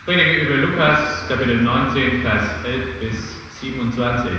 predige über Lukas, Kapitel 19, Vers 11 bis 27.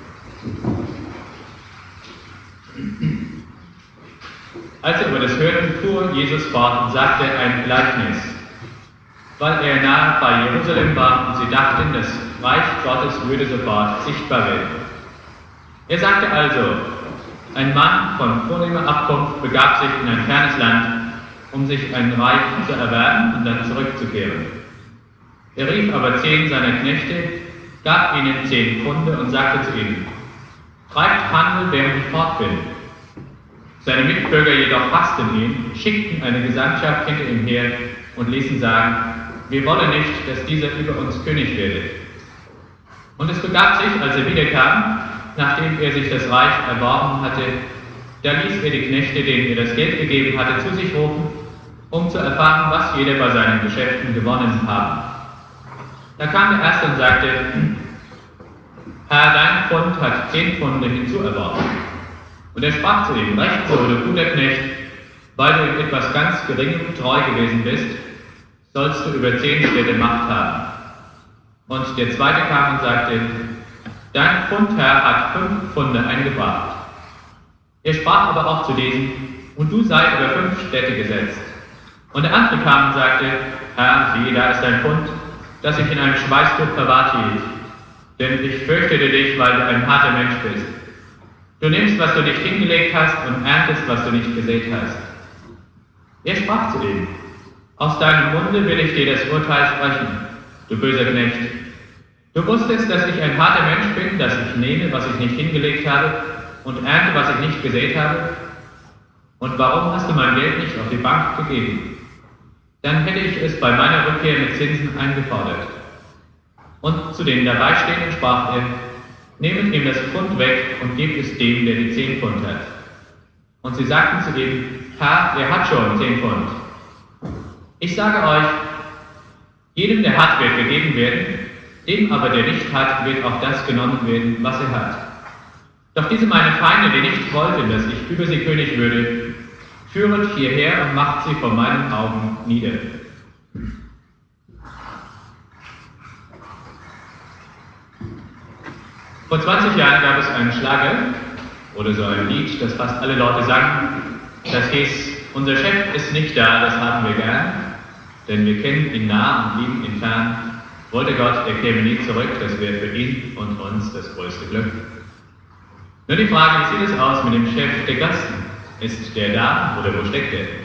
Als er über das hörte, fuhr Jesus fort und sagte ein Gleichnis, weil er nahe bei Jerusalem war und sie dachten, das Reich Gottes würde sofort sichtbar werden. Er sagte also, ein Mann von vornehmer Abkunft begab sich in ein fernes Land, um sich ein Reich zu erwerben und dann zurückzukehren. Er rief aber 10 seiner Knechte, gab ihnen 10 Pfunde und sagte zu ihnen, treibt Handel, während ich fort bin. Seine Mitbürger jedoch hassten ihn, schickten eine Gesandtschaft hinter ihm her und ließen sagen, wir wollen nicht, dass dieser über uns König werde. Und es begab sich, als er wiederkam, nachdem er sich das Reich erworben hatte, da ließ er die Knechte, denen er das Geld gegeben hatte, zu sich rufen, um zu erfahren, was jeder bei seinen Geschäften gewonnen habe. Da kam der Erste und sagte, Herr, dein Pfund hat 10 Pfunde hinzuerworben. Und er sprach zu ihm, recht so, du guter Knecht, weil du in etwas ganz Geringem treu gewesen bist, sollst du über 10 Städte Macht haben. Und der Zweite kam und sagte, dein Pfundherr hat 5 Pfunde eingebracht. Er sprach aber auch zu diesem, und du sei über 5 Städte gesetzt. Und der andere kam und sagte, Herr, siehe, da ist dein Pfund, das ich in einem Schweißtuch verwahrt hielt. Denn ich fürchtete dich, weil du ein harter Mensch bist. Du nimmst, was du nicht hingelegt hast, und erntest, was du nicht gesät hast. Er sprach zu ihm, aus deinem Munde will ich dir das Urteil sprechen, du böser Knecht. Du wusstest, dass ich ein harter Mensch bin, dass ich nehme, was ich nicht hingelegt habe, und ernte, was ich nicht gesät habe? Und warum hast du mein Geld nicht auf die Bank gegeben? Dann hätte ich es bei meiner Rückkehr mit Zinsen eingefordert. Und zu den Dabeistehenden sprach er, nehmet ihm das Pfund weg und gebt es dem, der die 10 Pfund hat. Und sie sagten zu ihm, Herr, er hat schon 10 Pfund. Ich sage euch, jedem, der hat, wird gegeben werden, dem aber, der nicht hat, wird auch das genommen werden, was er hat. Doch diese meine Feinde, die nicht wollten, dass ich über sie König würde, führet hierher und macht sie vor meinen Augen nieder. Vor 20 Jahren gab es einen Schlager oder so ein Lied, das fast alle Leute sangen. Das hieß, unser Chef ist nicht da, das haben wir gern, denn wir kennen ihn nah und lieben ihn fern. Wollte Gott, er käme nie zurück, das wäre für ihn und uns das größte Glück. Nur die Frage, wie sieht es aus mit dem Chef der Gasten? Ist der da oder wo steckt er?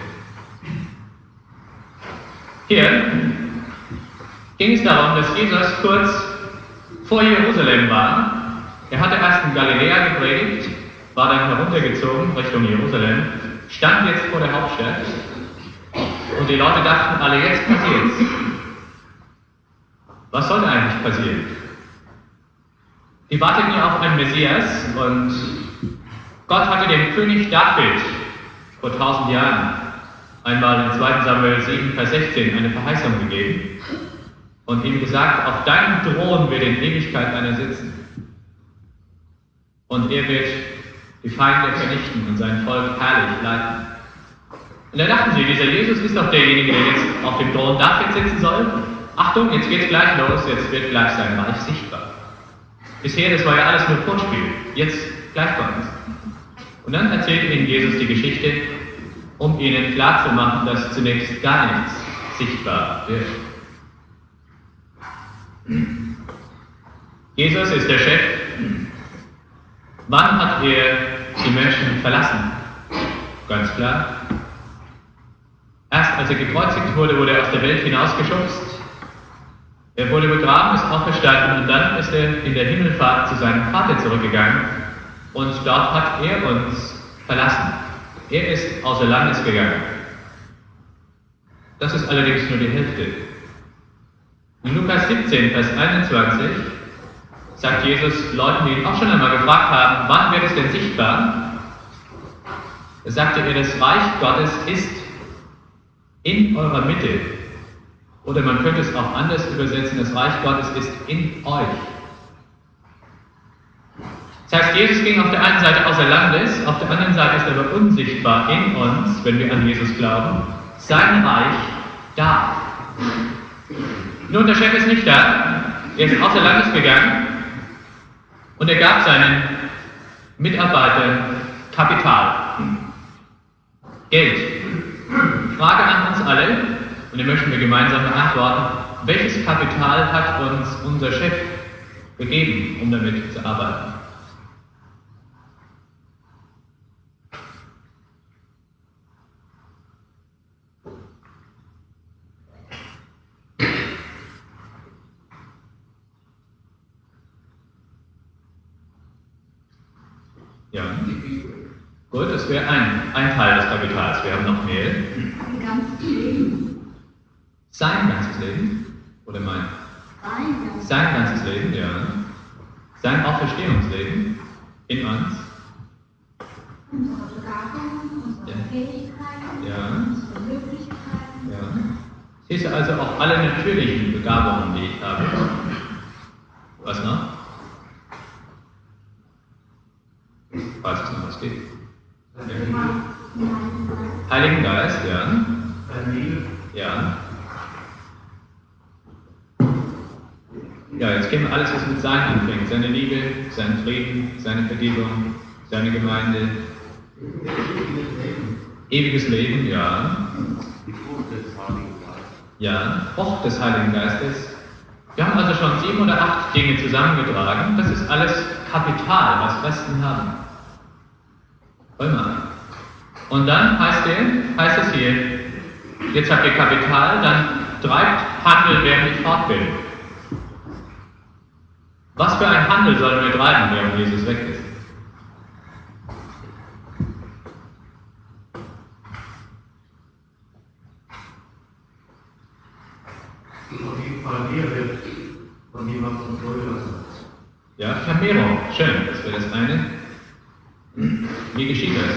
Hier ging es darum, dass Jesus kurz vor Jerusalem war. Er hatte erst in Galiläa gepredigt, war dann heruntergezogen Richtung Jerusalem, stand jetzt vor der Hauptstadt und die Leute dachten alle, jetzt passiert's. Was soll eigentlich passieren? Die warteten ja auf einen Messias und Gott hatte dem König David vor 1000 Jahren einmal in 2. Samuel 7, Vers 16 eine Verheißung gegeben und ihm gesagt, auf deinem Thron wird in Ewigkeit einer sitzen. Und er wird die Feinde vernichten und sein Volk herrlich leiten. Und da dachten sie, dieser Jesus ist doch derjenige, der jetzt auf dem Thron David sitzen soll. Achtung, jetzt geht's gleich los, jetzt wird gleich sein Reich sichtbar. Bisher, das war ja alles nur Vorspiel, jetzt gleich kommt's. Und dann erzählt ihnen Jesus die Geschichte, um ihnen klarzumachen, dass zunächst gar nichts sichtbar wird. Jesus ist der Chef. Wann hat er die Menschen verlassen? Ganz klar. Erst als er gekreuzigt wurde, wurde er aus der Welt hinausgeschubst. Er wurde begraben, ist auferstanden und dann ist er in der Himmelfahrt zu seinem Vater zurückgegangen und dort hat er uns verlassen. Er ist außer Landes gegangen. Das ist allerdings nur die Hälfte. In Lukas 17, Vers 21 sagt Jesus Leuten, die ihn auch schon einmal gefragt haben, wann wird es denn sichtbar? Da sagte er, das Reich Gottes ist in eurer Mitte. Oder man könnte es auch anders übersetzen, das Reich Gottes ist in euch. Das heißt, Jesus ging auf der einen Seite außer Landes, auf der anderen Seite ist er aber unsichtbar in uns, wenn wir an Jesus glauben, sein Reich da. Nun, der Chef ist nicht da. Er ist außer Landes gegangen und er gab seinen Mitarbeitern Kapital, Geld. Frage an uns alle, und die möchten wir gemeinsam beantworten: Welches Kapital hat uns unser Chef gegeben, um damit zu arbeiten? Ja. Gut, das wäre ein Teil des Kapitals. Wir haben noch mehr. Ein ganzes Leben. Sein ganzes Leben? Oder mein? Sein ganzes Leben, ja. Sein Auferstehungsleben in uns. Unsere Begabungen, unsere Fähigkeiten, Ja. unsere Möglichkeiten. Ja. Siehst du also auch alle natürlichen Begabungen, die ich habe? Was noch? Falls es noch was gibt. Heiligen Geist, ja. Ja. Ja, jetzt kennen wir alles, was mit Sein anfängt. Seine Liebe, sein Frieden, seine Vergebung, seine Gemeinde. Ewiges Leben, ja. Die Frucht des Heiligen Geistes. Ja, Frucht des Heiligen Geistes. Wir haben also schon 7 oder 8 Dinge zusammengetragen. Das ist alles Kapital, was Christen haben. Römer. Und dann heißt es hier, jetzt habt ihr Kapital, dann treibt Handel, während ich fortbilde. Was für ein Handel sollen wir treiben, während Jesus weg ist? Auf jeden Fall mehr wird von jemandem größer. Ja, Vermehrung. Schön, das wäre das eine. Wie geschieht das?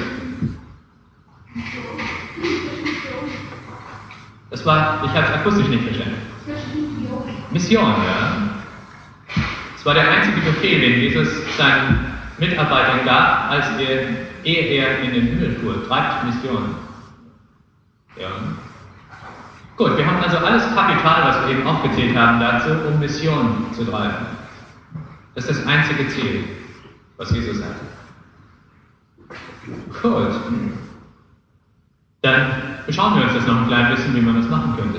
Ich habe es akustisch nicht verstanden. Mission, ja. Es war der einzige Befehl, den Jesus seinen Mitarbeitern gab, ehe er in den Himmel fuhr. Treibt Mission. Ja. Gut, wir haben also alles Kapital, was wir eben aufgezählt haben, dazu, um Mission zu treiben. Das ist das einzige Ziel, was Jesus hat. Gut. Dann beschauen wir uns das noch ein klein bisschen, wie man das machen könnte.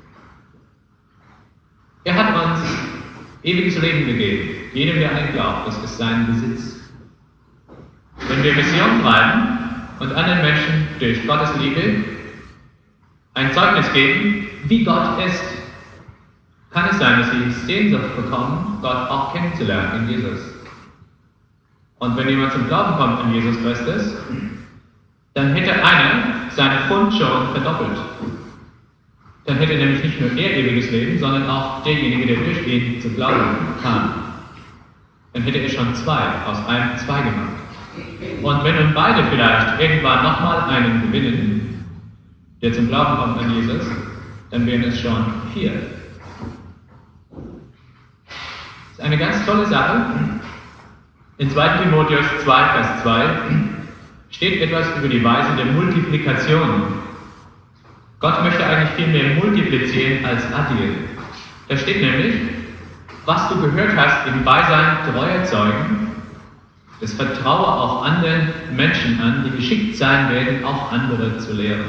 Er hat uns ewiges Leben gegeben. Jedem, der an ihn glaubt, das ist sein Besitz. Wenn wir Mission treiben und anderen Menschen durch Gottes Liebe ein Zeugnis geben, wie Gott ist, kann es sein, dass sie Sehnsucht bekommen, Gott auch kennenzulernen in Jesus. Und wenn jemand zum Glauben kommt an Jesus Christus, dann hätte einer seinen Pfund schon verdoppelt. Dann hätte nämlich nicht nur er ewiges Leben, sondern auch derjenige, der durch ihn zu Glauben kam. Dann hätte er schon 2 aus einem 2 gemacht. Und wenn nun beide vielleicht irgendwann nochmal einen gewinnen, der zum Glauben kommt an Jesus, dann wären es schon 4. Das ist eine ganz tolle Sache. In 2. Timotheus 2, Vers 2 steht etwas über die Weise der Multiplikation. Gott möchte eigentlich viel mehr multiplizieren als addieren. Da steht nämlich, was du gehört hast im Beisein treuer Zeugen, das vertraue auch anderen Menschen an, die geschickt sein werden, auch andere zu lehren.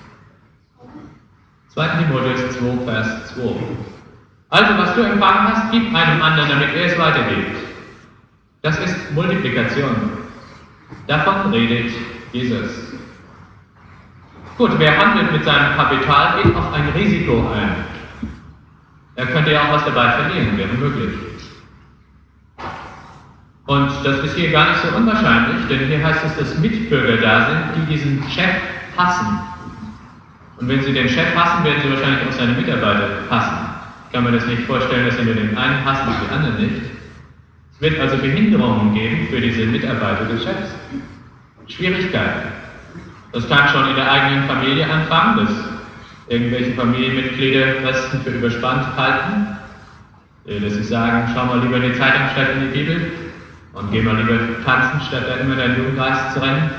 2. Timotheus 2, Vers 2. Also, was du empfangen hast, gib einem anderen, damit er es weitergibt. Das ist Multiplikation. Davon redet Jesus. Gut, wer handelt mit seinem Kapital, geht auch ein Risiko ein. Er könnte ja auch was dabei verlieren, wäre möglich. Und das ist hier gar nicht so unwahrscheinlich, denn hier heißt es, dass Mitbürger da sind, die diesen Chef hassen. Und wenn sie den Chef hassen, werden sie wahrscheinlich auch seine Mitarbeiter hassen. Ich kann mir das nicht vorstellen, dass sie nur den einen hassen und die anderen nicht. Es wird also Behinderungen geben für diese Mitarbeiter des Chefs. Schwierigkeiten. Das kann schon in der eigenen Familie anfangen, dass irgendwelche Familienmitglieder Christen für überspannt halten, dass sie sagen, schau mal lieber in die Zeitung statt in die Bibel und geh mal lieber tanzen, statt da immer deinen Jugendgeist zu rennen,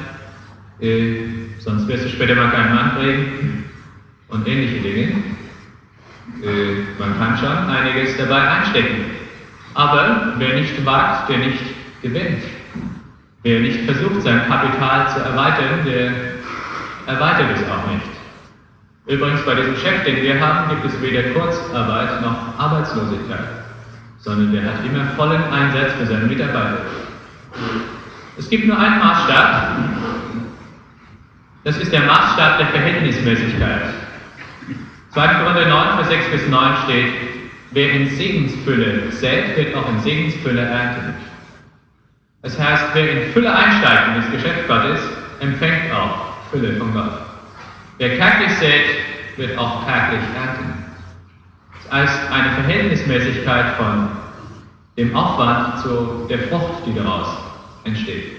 sonst wirst du später mal keinen Mann kriegen und ähnliche Dinge. Man kann schon einiges dabei einstecken. Aber wer nicht wagt, der nicht gewinnt. Wer nicht versucht, sein Kapital zu erweitern, der erweitert es auch nicht. Übrigens, bei diesem Chef, den wir haben, gibt es weder Kurzarbeit noch Arbeitslosigkeit, sondern der hat immer vollen Einsatz für seine Mitarbeiter. Es gibt nur einen Maßstab. Das ist der Maßstab der Verhältnismäßigkeit. 2. Korinther 9, Vers 6 bis 9 steht, wer in Segensfülle sät, wird auch in Segensfülle ernten. Das heißt, wer in Fülle einsteigt in das Geschäft Gottes, empfängt auch Fülle von Gott. Wer kärglich sät, wird auch kärglich ernten. Das heißt, eine Verhältnismäßigkeit von dem Aufwand zu der Frucht, die daraus entsteht.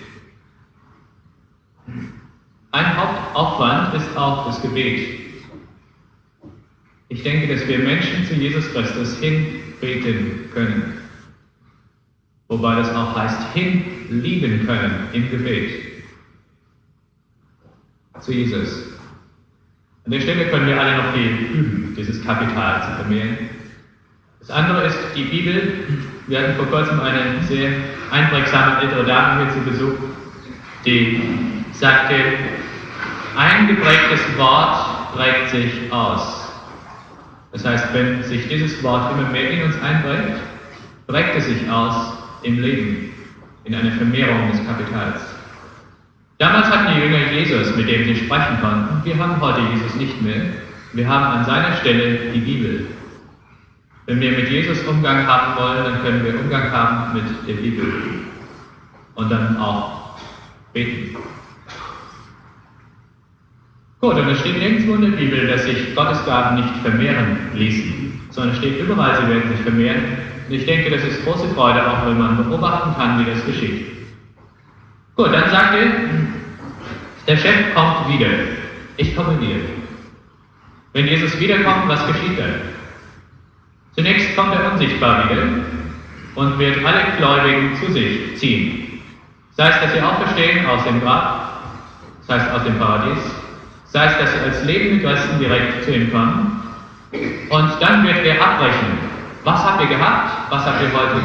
Ein Hauptaufwand ist auch das Gebet. Ich denke, dass wir Menschen zu Jesus Christus hinbeten können. Wobei das auch heißt, hinlieben können im Gebet. Zu Jesus. An der Stelle können wir alle noch viel üben, dieses Kapital zu vermehren. Das andere ist die Bibel. Wir hatten vor kurzem eine sehr einprägsame ältere Dame hier zu Besuch, die sagte, ein geprägtes Wort prägt sich aus. Das heißt, wenn sich dieses Wort immer mehr in uns einprägt, prägt es sich aus im Leben, in einer Vermehrung des Kapitals. Damals hatten die Jünger Jesus, mit dem sie sprechen konnten. Wir haben heute Jesus nicht mehr. Wir haben an seiner Stelle die Bibel. Wenn wir mit Jesus Umgang haben wollen, dann können wir Umgang haben mit der Bibel. Und dann auch beten. Gut, und es steht nirgendwo in der Bibel, dass sich Gottes Gaben nicht vermehren ließen, sondern es steht überall, sie werden sich vermehren. Und ich denke, das ist große Freude, auch wenn man beobachten kann, wie das geschieht. Gut, dann sagt er, der Chef kommt wieder. Ich komme wieder. Wenn Jesus wiederkommt, was geschieht dann? Zunächst kommt er unsichtbar wieder und wird alle Gläubigen zu sich ziehen. Sei es, dass sie auferstehen aus dem Grab, das heißt aus dem Paradies, sei es, dass sie als lebende Christen direkt zu ihm kommen, und dann wird er abrechnen. Was habt ihr gehabt? Was habt ihr heute?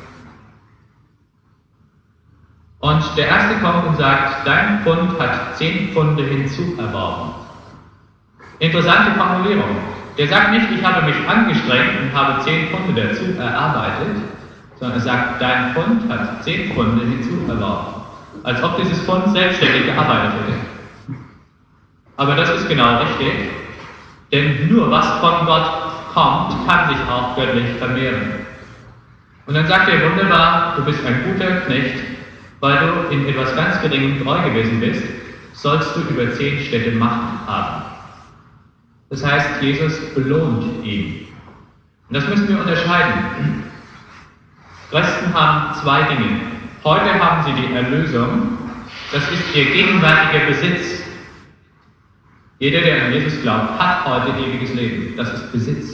Und der Erste kommt und sagt, dein Pfund hat 10 Pfunde hinzuerworben. Interessante Formulierung. Der sagt nicht, ich habe mich angestrengt und habe 10 Pfunde dazu erarbeitet, sondern er sagt, dein Pfund hat 10 Pfunde hinzuerworben. Als ob dieses Pfund selbstständig gearbeitet hätte. Aber das ist genau richtig, denn nur was von Gott kommt, kann sich auch göttlich vermehren. Und dann sagt er wunderbar, du bist ein guter Knecht, weil du in etwas ganz Geringem treu gewesen bist, sollst du über 10 Städte Macht haben. Das heißt, Jesus belohnt ihn. Und das müssen wir unterscheiden. Christen haben 2 Dinge. Heute haben sie die Erlösung, das ist ihr gegenwärtiger Besitz. Jeder, der an Jesus glaubt, hat heute ewiges Leben. Das ist Besitz.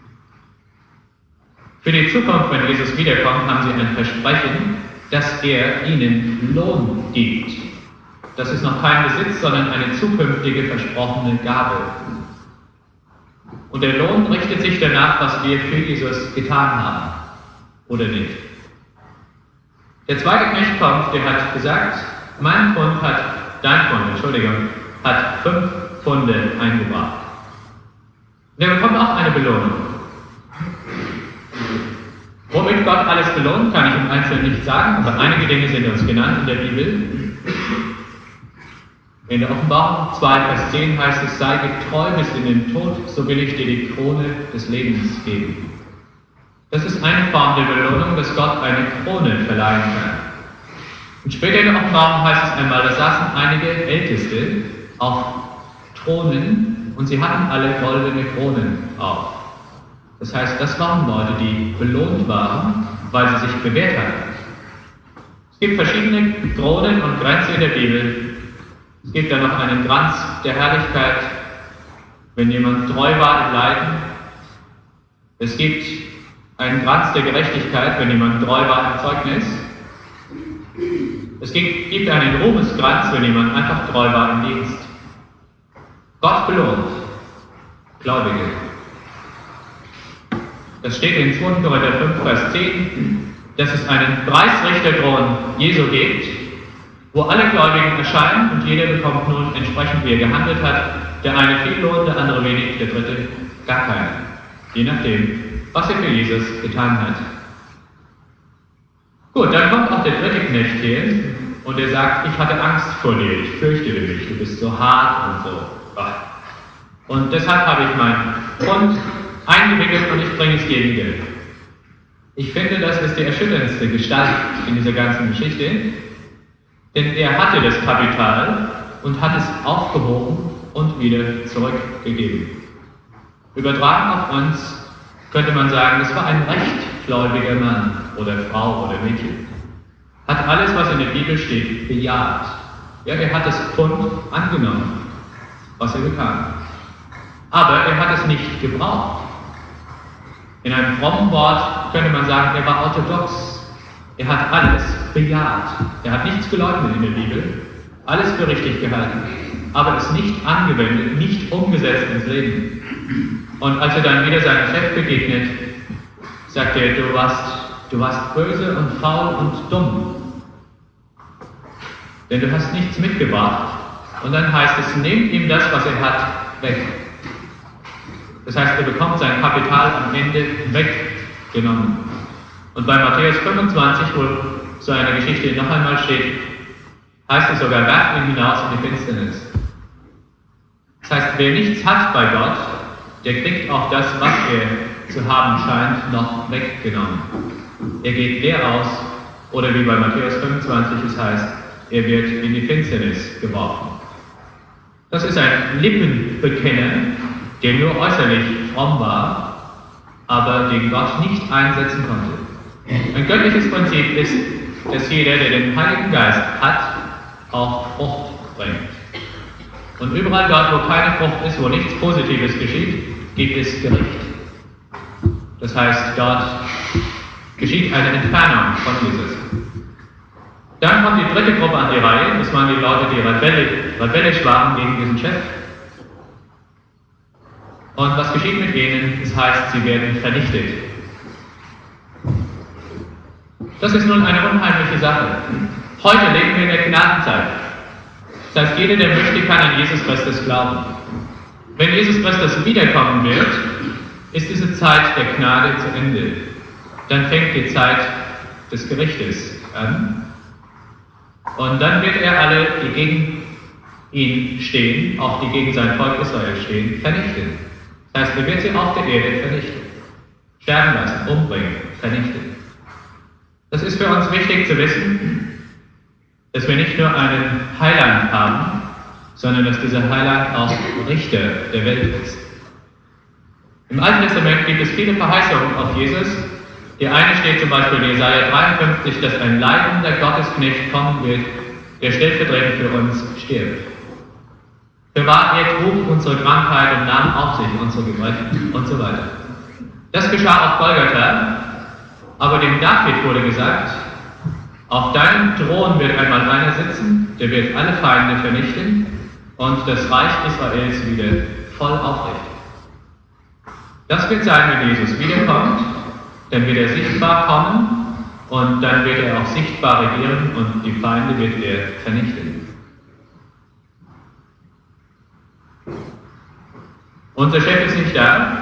Für die Zukunft, wenn Jesus wiederkommt, haben sie ein Versprechen, dass er ihnen Lohn gibt. Das ist noch kein Besitz, sondern eine zukünftige versprochene Gabe. Und der Lohn richtet sich danach, was wir für Jesus getan haben. Oder nicht. Der zweite Knecht kommt, der hat gesagt, dein Pfund hat 5 Pfunde eingebracht. Und er bekommt auch eine Belohnung. Womit Gott alles belohnt, kann ich im Einzelnen nicht sagen, aber einige Dinge sind uns genannt in der Bibel. In der Offenbarung 2, Vers 10 heißt es, sei getreu bis in den Tod, so will ich dir die Krone des Lebens geben. Das ist eine Form der Belohnung, dass Gott eine Krone verleihen kann. Und später in der Offenbarung heißt es einmal, da saßen einige Älteste auf Thronen und sie hatten alle goldene Kronen auf. Das heißt, das waren Leute, die belohnt waren, weil sie sich bewährt hatten. Es gibt verschiedene Kronen und Kränze in der Bibel. Es gibt dann noch einen Kranz der Herrlichkeit, wenn jemand treu war im Leiden. Es gibt einen Kranz der Gerechtigkeit, wenn jemand treu war im Zeugnis. Es gibt einen Ruhmeskranz, wenn jemand einfach treu war im Dienst. Gott belohnt Gläubige. Das steht in 2. Korinther 5, Vers 10, dass es einen Preisrichterthron Jesu gibt, wo alle Gläubigen erscheinen und jeder bekommt nun entsprechend, wie er gehandelt hat, der eine viel Lohn, der andere wenig, der dritte gar keinen. Je nachdem, was er für Jesus getan hat. Gut, dann kommt auch der dritte Knecht hier und er sagt, ich hatte Angst vor dir, ich fürchtete mich, du bist so hart und so. Und deshalb habe ich meinen Pfund eingewickelt und ich bringe es dir wieder. Ich finde, das ist die erschütterndste Gestalt in dieser ganzen Geschichte, denn er hatte das Kapital und hat es aufgehoben und wieder zurückgegeben. Übertragen auf uns könnte man sagen, es war ein rechtgläubiger Mann oder Frau oder Mädchen. Hat alles, was in der Bibel steht, bejaht. Ja, er hat das Pfund angenommen, was er bekam. Aber er hat es nicht gebraucht. In einem frommen Wort könnte man sagen, er war orthodox. Er hat alles bejaht. Er hat nichts geleugnet in der Bibel, alles für richtig gehalten, aber es nicht angewendet, nicht umgesetzt ins Leben. Und als er dann wieder seinem Chef begegnet, sagt er, du warst böse und faul und dumm. Denn du hast nichts mitgebracht. Und dann heißt es, nehmt ihm das, was er hat, weg. Das heißt, er bekommt sein Kapital am Ende weggenommen. Und bei Matthäus 25, wo so eine Geschichte noch einmal steht, heißt es sogar, werft ihn hinaus in die Finsternis. Das heißt, wer nichts hat bei Gott, der kriegt auch das, was er zu haben scheint, noch weggenommen. Er geht leer aus, oder wie bei Matthäus 25 es heißt, er wird in die Finsternis geworfen. Das ist ein Lippenbekenner, der nur äußerlich fromm war, aber den Gott nicht einsetzen konnte. Ein göttliches Prinzip ist, dass jeder, der den Heiligen Geist hat, auch Frucht bringt. Und überall dort, wo keine Frucht ist, wo nichts Positives geschieht, gibt es Gericht. Das heißt, dort geschieht eine Entfernung von Jesus. Dann kommt die dritte Gruppe an die Reihe, das waren die Leute, die rebellisch waren gegen diesen Chef. Und was geschieht mit ihnen? Das heißt, sie werden vernichtet. Das ist nun eine unheimliche Sache. Heute leben wir in der Gnadenzeit. Das heißt, jeder, der möchte, kann an Jesus Christus glauben. Wenn Jesus Christus wiederkommen wird, ist diese Zeit der Gnade zu Ende. Dann fängt die Zeit des Gerichtes an. Und dann wird er alle, die gegen ihn stehen, auch die gegen sein Volk Israel stehen, vernichten. Das heißt, er wird sie auf der Erde vernichten. Sterben lassen, umbringen, vernichten. Das ist für uns wichtig zu wissen, dass wir nicht nur einen Heiland haben, sondern dass dieser Heiland auch Richter der Welt ist. Im Alten Testament gibt es viele Verheißungen auf Jesus. Die eine steht zum Beispiel in Jesaja 53, dass ein leidender Gottesknecht kommen wird, der stellvertretend für uns stirbt. Bewahr, er trug unsere Krankheit und nahm auf sich unsere Gebrechen und so weiter. Das geschah auf Golgatha, aber dem David wurde gesagt, auf deinem Thron wird einmal einer sitzen, der wird alle Feinde vernichten und das Reich Israels wieder voll aufrichten. Das wird sein, wenn Jesus wiederkommt, dann wird er sichtbar kommen und dann wird er auch sichtbar regieren und die Feinde wird er vernichten. Unser Chef ist nicht da,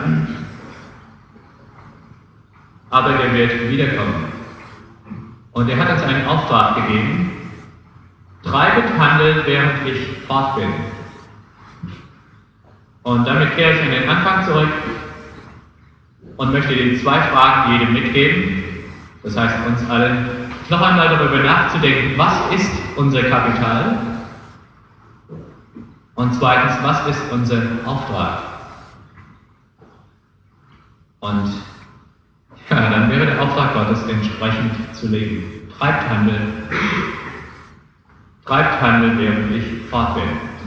aber er wird wiederkommen. Und er hat uns einen Auftrag gegeben: treibet Handel, während ich fort bin. Und damit kehre ich an den Anfang zurück und möchte den zwei Fragen jedem mitgeben. Das heißt, uns allen noch einmal darüber nachzudenken, was ist unser Kapital? Und zweitens, was ist unser Auftrag? Und ja, dann wäre der Auftrag Gottes, entsprechend zu leben. Treibt Handel, während ich fort bin.